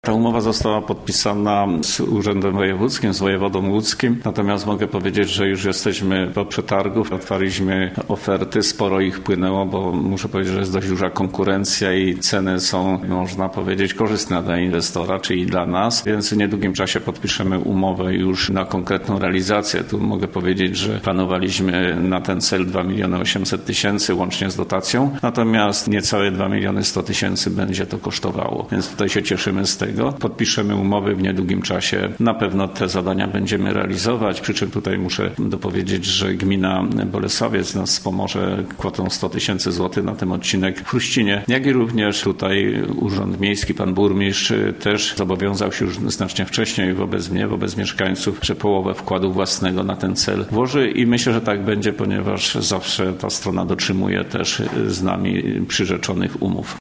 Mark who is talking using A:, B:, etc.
A: Ta umowa została podpisana z Urzędem Wojewódzkim, z wojewodą łódzkim, natomiast mogę powiedzieć, że już jesteśmy po przetargów, otwarliśmy oferty, sporo ich płynęło, bo muszę powiedzieć, że jest dość duża konkurencja i ceny są, można powiedzieć, korzystne dla inwestora, czyli dla nas, więc w niedługim czasie podpiszemy umowę już na konkretną realizację. Tu mogę powiedzieć, że planowaliśmy na ten cel 2 800 000 łącznie z dotacją, natomiast niecałe 2 100 000 będzie to kosztowało, więc tutaj się cieszymy z tego. Podpiszemy umowy w niedługim czasie. Na pewno te zadania będziemy realizować, przy czym tutaj muszę dopowiedzieć, że gmina Bolesławiec nas wspomoże kwotą 100 000 złotych na ten odcinek w Chruścinie, jak i również tutaj Urząd Miejski, pan burmistrz też zobowiązał się już znacznie wcześniej wobec mnie, wobec mieszkańców, że połowę wkładu własnego na ten cel włoży i myślę, że tak będzie, ponieważ zawsze ta strona dotrzymuje też z nami przyrzeczonych umów.